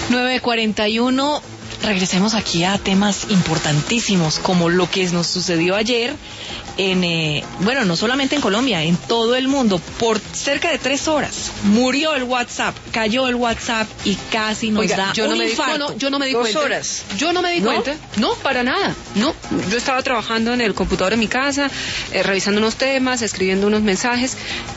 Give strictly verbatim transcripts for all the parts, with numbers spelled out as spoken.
nueve cuarenta y uno, regresemos aquí a temas importantísimos como lo que nos sucedió ayer en, eh, bueno, no solamente en Colombia, en todo el mundo, por cerca de tres horas, murió el WhatsApp, cayó el WhatsApp y casi nos Oiga, da yo no un me infarto. Di, no, yo no me di Dos cuenta. horas. Yo no me di ¿No? cuenta. No, para nada. No, yo estaba trabajando en el computador en mi casa, eh, revisando unos temas, escribiendo unos mensajes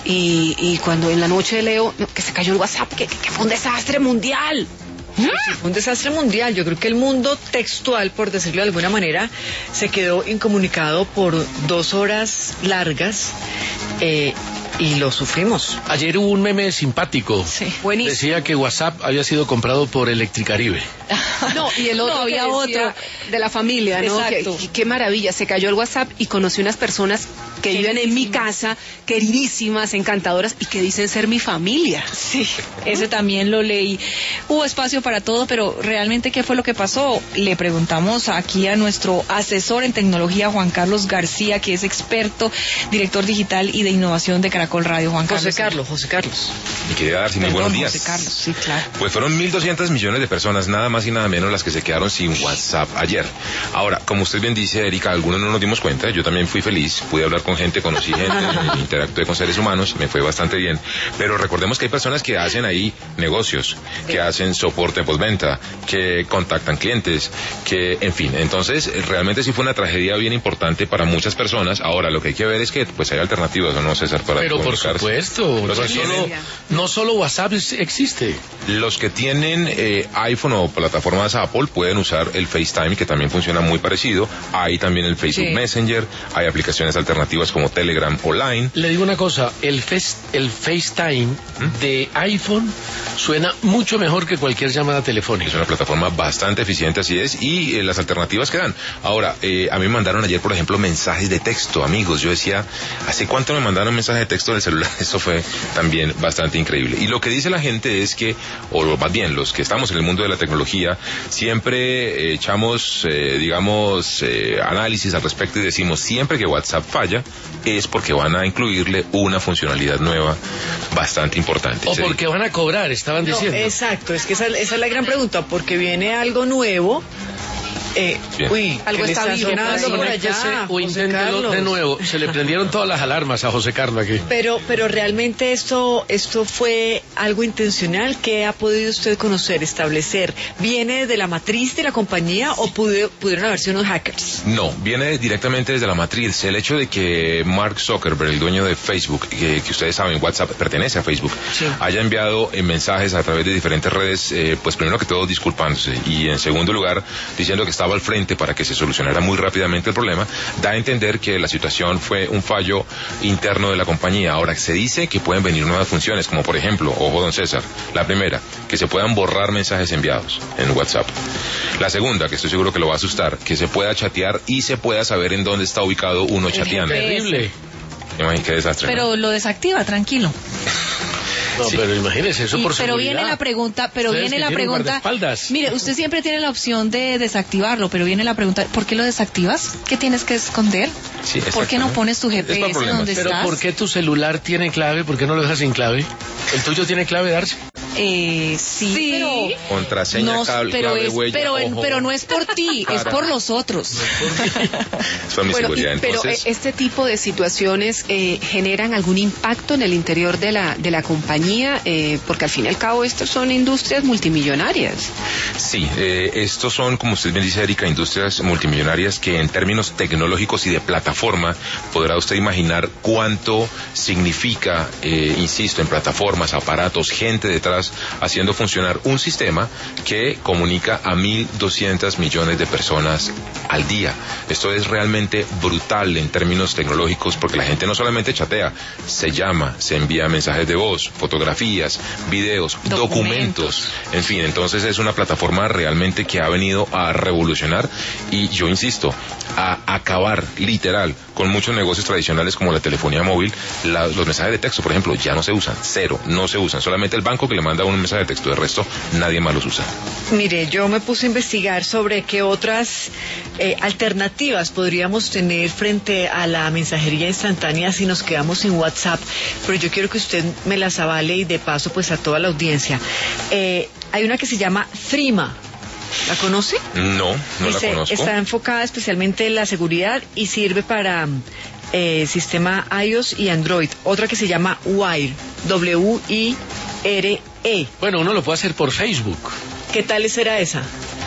y, y cuando en la noche leo no, que se cayó el WhatsApp, que, que, que fue un desastre mundial. Sí, un desastre mundial. Yo creo que el mundo textual, por decirlo de alguna manera, se quedó incomunicado por dos horas largas eh, y lo sufrimos. Ayer hubo un meme simpático. Sí. Buenísimo. Decía que WhatsApp había sido comprado por Electricaribe. No, y el otro No, había que decía otro de la familia, ¿no? Exacto. Que- que- Qué maravilla, se cayó el WhatsApp y conocí unas personas que viven en mi casa, queridísimas, encantadoras, y que dicen ser mi familia. Sí, ese también lo leí. Hubo espacio para todo, pero realmente, ¿qué fue lo que pasó? Le preguntamos aquí a nuestro asesor en tecnología, Juan Carlos García, que es experto, director digital y de innovación de Caracol Radio. Juan Carlos. José Carlos, José Carlos. Mi querida Darcy, muy Perdón, buenos días. José Carlos, sí, claro. Pues fueron mil doscientos millones de personas, nada más y nada menos, las que se quedaron sin WhatsApp ayer. Ahora, como usted bien dice, Erika, algunos no nos dimos cuenta, yo también fui feliz, pude hablar con gente, conocí gente, interactué con seres humanos, me fue bastante bien, pero recordemos que hay personas que hacen ahí negocios, que hacen soporte postventa, que contactan clientes, que, en fin, entonces, realmente sí fue una tragedia bien importante para muchas personas. Ahora, lo que hay que ver es que, pues, hay alternativas, ¿no, César? Para Pero por comunicarse. supuesto, Los no que solo, tienen- no solo WhatsApp es- existe. Los que tienen eh, iPhone o plataformas Apple pueden usar el FaceTime, que también funciona muy parecido. Hay también el Facebook Sí. Messenger, hay aplicaciones alternativas como Telegram o Line. Le digo una cosa, el, face, el FaceTime de iPhone suena mucho mejor que cualquier llamada Es telefónica. una plataforma bastante eficiente, así es, y eh, las alternativas que dan. Ahora, eh, a mí me mandaron ayer, por ejemplo, mensajes de texto, amigos. Yo decía, ¿hace cuánto me mandaron mensajes de texto del celular? Eso fue también bastante increíble. Y lo que dice la gente es que, o más bien, los que estamos en el mundo de la tecnología, siempre eh, echamos, eh, digamos, eh, análisis al respecto y decimos, siempre que WhatsApp falla, es porque van a incluirle una funcionalidad nueva bastante importante. O Sí. porque van a cobrar, estaban No, diciendo. exacto, es que esa, esa es la gran pregunta, porque viene algo nuevo. Eh, Bien. uy, Algo ¿qué le está está vivo por sonando ahí. por Conéctese allá, o José inténtelo Carlos? de nuevo. Se le prendieron todas las alarmas a José Carlos aquí. Pero, pero realmente esto, esto fue algo intencional. ¿Qué ha podido usted conocer, establecer? ¿Viene de la matriz de la compañía o pude- pudieron haber sido unos hackers? No, viene directamente desde la matriz. El hecho de que Mark Zuckerberg, el dueño de Facebook, que, que ustedes saben, WhatsApp pertenece a Facebook, Sí. haya enviado eh, mensajes a través de diferentes redes, eh, pues primero que todo disculpándose y en segundo lugar diciendo que estaba al frente para que se solucionara muy rápidamente el problema, da a entender que la situación fue un fallo interno de la compañía. Ahora, se dice que pueden venir nuevas funciones, como por ejemplo, ojo don César, la primera, que se puedan borrar mensajes enviados en WhatsApp. La segunda, que estoy seguro que lo va a asustar, que se pueda chatear y se pueda saber en dónde está ubicado uno chateando. G P S. Terrible. Imagínate qué desastre, ¿no? Pero lo desactiva, tranquilo. No, Sí. pero imagínese, eso Y- por pero seguridad. viene la pregunta, pero Ustedes viene que la tienen pregunta. guardaespaldas. Mire, usted siempre tiene la opción de desactivarlo, pero viene la pregunta, ¿por qué lo desactivas? ¿Qué tienes que esconder? Sí, ¿Por qué no exactamente. pones tu G Es para P S problemas. donde Pero estás? ¿por qué tu celular tiene clave? ¿Por qué no lo dejas sin clave? ¿El tuyo tiene clave, Darcy? Eh, sí, Sí. pero Contraseña, no, cable, pero clave, es, huella, pero, en- ojo, pero no es por ti, es cara. por los otros. Es para mi Bueno, y- seguridad. pero Entonces, eh, este tipo de situaciones eh, generan algún impacto en el interior de la de la compañía, eh, porque al fin y al cabo estas son industrias multimillonarias. sí, eh, estos son, como usted bien dice, Erika, industrias multimillonarias que en términos tecnológicos y de plataforma podrá usted imaginar cuánto significa, eh, insisto, en plataformas, aparatos, gente detrás haciendo funcionar un sistema que comunica a mil doscientos millones de personas al día. Esto es realmente brutal en términos tecnológicos porque la gente no solamente chatea, se llama, se envía mensajes de voz, fotografías, videos, Documentos. documentos, en fin, entonces es una plataforma realmente que ha venido a revolucionar y yo insisto, a acabar literal con muchos negocios tradicionales como la telefonía móvil. La, los mensajes de texto, por ejemplo, ya no se usan, cero, no se usan, solamente el banco que le manda un mensaje de texto, de resto nadie más los usa. Mire, yo me puse a investigar sobre qué otras eh, alternativas podríamos tener frente a la mensajería instantánea si nos quedamos sin WhatsApp, pero yo quiero que usted me las avale y de paso pues a toda la audiencia. Eh, hay una que se llama Threema. ¿La conoce? No, no Dice, la conozco. Está enfocada especialmente en la seguridad y sirve para eh, sistema iOS y Android. Otra que se llama Wire, W I R E. Bueno, uno lo puede hacer por Facebook. ¿Qué tal será esa?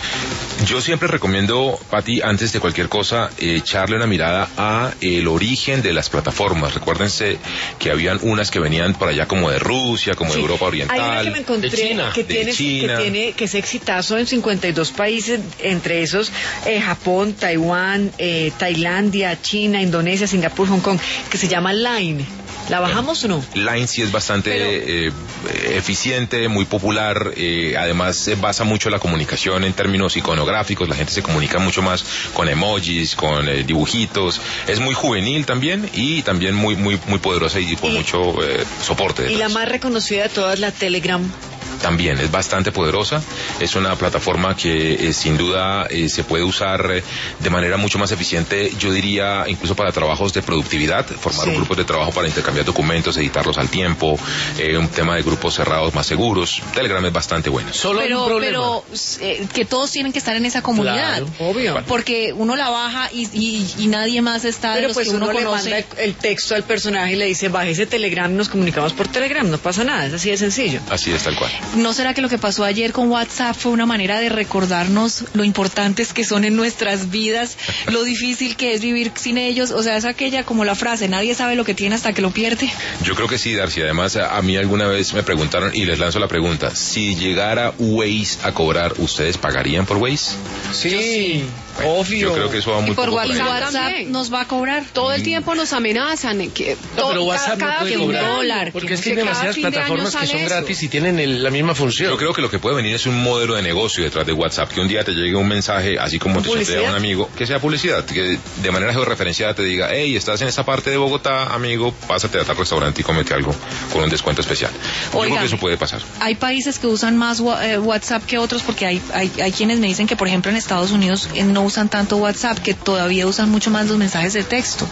Yo siempre recomiendo, Pati, antes de cualquier cosa, eh, echarle una mirada a el origen de las plataformas. Recuérdense que habían unas que venían por allá como de Rusia, como Sí. de Europa Oriental. Hay una que me encontré de China. que, De tiene, China. que tiene que es exitazo en cincuenta y dos países, entre esos eh, Japón, Taiwán, eh, Tailandia, China, Indonesia, Singapur, Hong Kong, que se llama Line. ¿La bajamos o no? Line sí es bastante Pero- eh, eficiente, muy popular, eh, además se basa mucho la comunicación en términos iconográficos, la gente se comunica mucho más con emojis, con eh, dibujitos, es muy juvenil también y también muy muy muy poderosa y con Y- mucho eh, soporte. Y la detrás. más reconocida de todas, la Telegram. También es bastante poderosa, es una plataforma que eh, sin duda eh, se puede usar eh, de manera mucho más eficiente, yo diría incluso para trabajos de productividad, formar Sí. grupos de trabajo para intercambiar documentos, editarlos al tiempo, eh, un tema de grupos cerrados más seguros. Telegram es bastante bueno. Solo hay un Pero, problema. pero eh, que todos tienen que estar en esa comunidad. Claro. Obvio. Porque uno la baja y, y, y nadie más está de Pero los pues que uno, uno, le conoce. manda el, el texto al personaje y le dice, baje ese Telegram, nos comunicamos por Telegram, no pasa nada, es así de sencillo. Así es, tal cual. ¿No será que lo que pasó ayer con WhatsApp fue una manera de recordarnos lo importantes que son en nuestras vidas, lo difícil que es vivir sin ellos? O sea, es aquella como la frase, nadie sabe lo que tiene hasta que lo pierde. Yo creo que sí, Darcy. Además, a, a mí alguna vez me preguntaron y les lanzo la pregunta, si llegara Waze a cobrar, ¿ustedes pagarían por Waze? Sí. Obvio. Yo creo que eso va muy por poco por Y ahí. WhatsApp WhatsApp también. nos va a cobrar. Todo el tiempo nos amenazan. eh, Que No, todo- pero ca- WhatsApp no cada puede fin de cobrar. año, dólar, Porque que es que hay cada demasiadas fin de año plataformas que sale son eso. gratis y tienen el- la misma función. Yo creo que lo que puede venir es un modelo de negocio detrás de WhatsApp, que un día te llegue un mensaje, así como te ¿Publicidad? sortea un amigo, que sea publicidad, que de manera georreferenciada te diga, hey, estás en esta parte de Bogotá, amigo, pásate a tal restaurante y comete algo con un descuento especial. Yo creo Óigame. que eso puede pasar. Hay países que usan más wa- eh, WhatsApp que otros porque hay, hay, hay quienes me dicen que, por ejemplo, en Estados Unidos eh, no usan tanto WhatsApp, que todavía usan mucho más los mensajes de texto.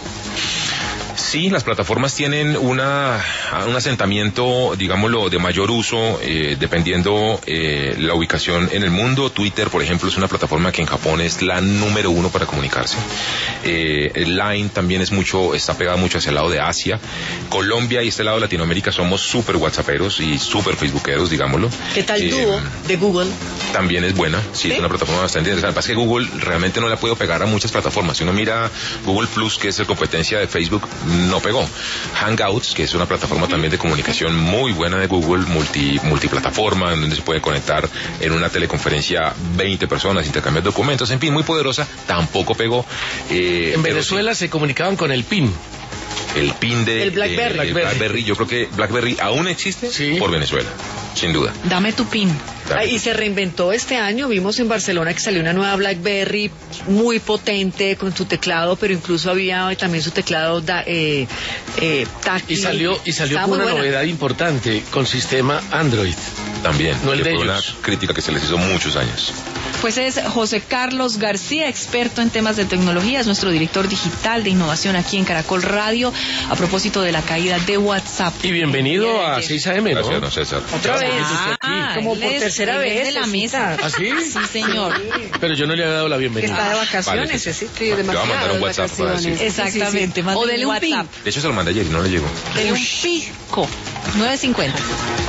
Sí, las plataformas tienen una, un asentamiento, digámoslo, de mayor uso, eh, dependiendo eh, la ubicación en el mundo. Twitter, por ejemplo, es una plataforma que en Japón es la número uno para comunicarse. Eh, el Line también es mucho, está pegado mucho hacia el lado de Asia. Colombia y este lado de Latinoamérica somos súper whatsapperos y súper facebookeros, digámoslo. ¿Qué tal Eh, Duo de Google? También es buena, sí, ¿Sí? es una plataforma bastante interesante. Lo que pasa es que Google realmente no la puedo pegar a muchas plataformas. Si uno mira Google Plus, que es la competencia de Facebook, no pegó. Hangouts, que es una plataforma también de comunicación muy buena de Google, multi, multiplataforma, en donde se puede conectar en una teleconferencia veinte personas, intercambiar documentos, en fin, muy poderosa, tampoco pegó. Eh, En pero Venezuela se comunicaban con el PIN. sí, el pin de El BlackBerry. de- de Blackberry. BlackBerry, yo creo que BlackBerry aún existe Sí. por Venezuela, sin duda. Dame tu pin. Ah, y se reinventó este año, vimos en Barcelona que salió una nueva BlackBerry muy potente con su teclado, pero incluso había también su teclado da- eh, eh, táctil. Y salió, y salió Estaba con muy una buena. novedad importante, con sistema Android. También, No el que de fue una ellos. crítica que se les hizo muchos años. Pues es José Carlos García, experto en temas de tecnología, es nuestro director digital de innovación aquí en Caracol Radio, a propósito de la caída de WhatsApp. Y bienvenido El día de a ayer. seis A M, ¿no? Gracias, don César. Otra vez. Ah, Como él por es- tercera él es vez, de la Cecita. mesa. ¿Ah, sí? Sí, señor. Pero yo no le había dado la Que bienvenida. está de Vale, vacaciones, sí. Cecita. Sí, Te va a demasiadas mandar un WhatsApp para vacaciones. decir. Exactamente, O mándale dele un pin. WhatsApp. De hecho, se lo mandé ayer y no le llegó. Dele un pico. nueve cincuenta.